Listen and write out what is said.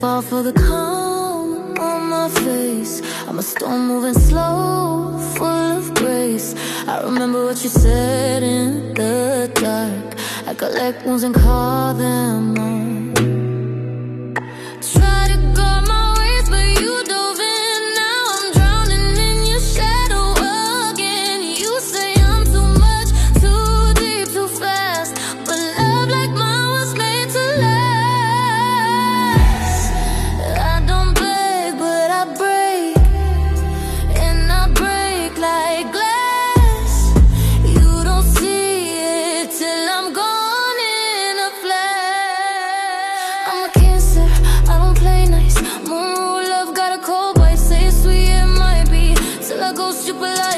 Fall for the calm on my face. I'm a storm moving slow, full of grace. I remember what you said in the dark. I collect wounds and call them on. Try to guard my ways, but you dove in. Now I'm drowning in your shadow again. You say I'm too much, too deep, too fast, but love like mine was made to last. I don't beg, but I break, and I break like glass. You don't see it till I'm gone in a flash. I'm a Cancer, I don't play nice. Moon rule, love got a cold bite. Say it's sweet, it might be, till I go super light.